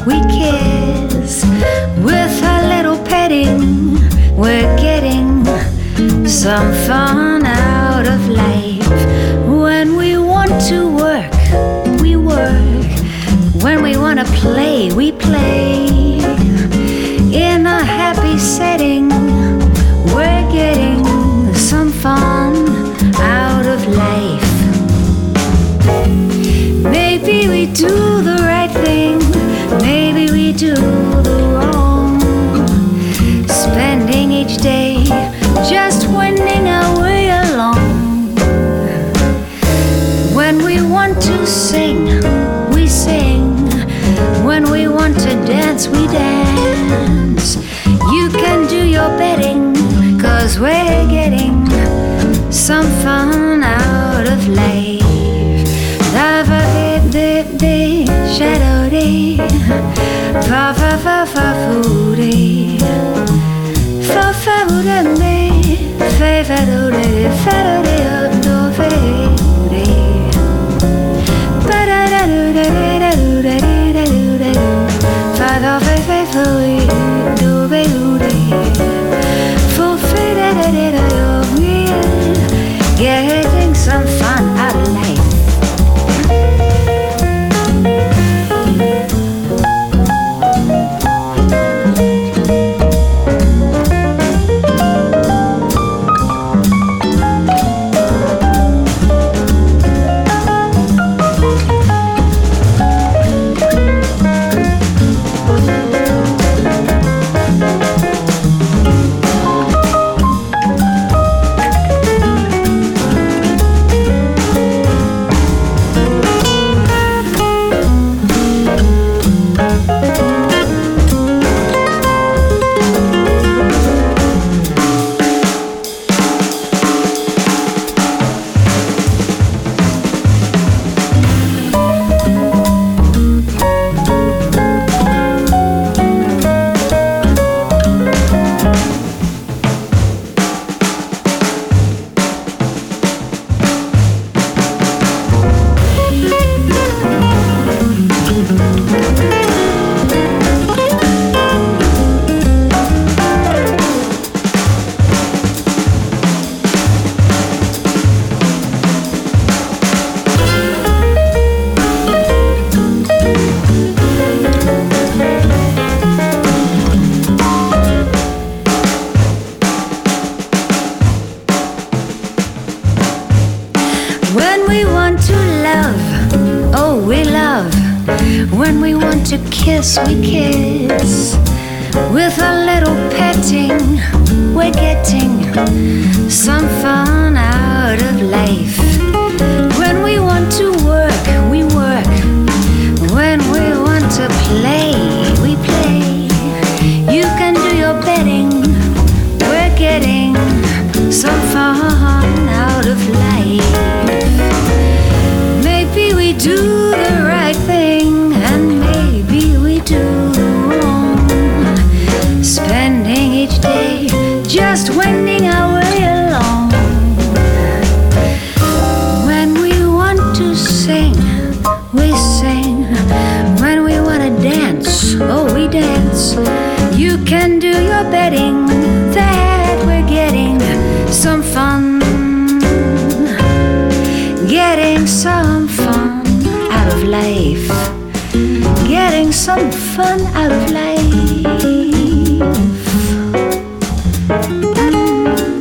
we kiss. With a little petting, we're getting some fun out of life. When we want to work, we work. When we want to play, we play. In a happy setting, we're getting some fun out of life. Maybe we do the right thing, maybe we do the wrong. Spending each day just wending our way along. When we want to sing, we sing. When we want to dance, we dance. You can do your betting, 'cause we're getting some fun out of life. Lava dip dip shadow day, fa fa fa fa foodie, fa fa foodie, fa fa doodie, fa doodie do fa doodie, ba da da do da da do da da do da do, fa fa fa fa foodie do ba doodie, fo fa da da da do. We're getting some fun out of life. When we want to love, oh we love. When we want to kiss, we kiss. With a little petting, we're getting some fun out of life. When we want to work, we work. When we want to play, we play. You can do your betting, we're getting some fun out of life. Maybe we do the right thing, and maybe we do the wrong. Spending each day just wending our way along. When we want to sing, we sing. When we want to dance, oh we dance. You can do your betting that we're getting some fun. Getting some fun out of life. Getting some fun out of life.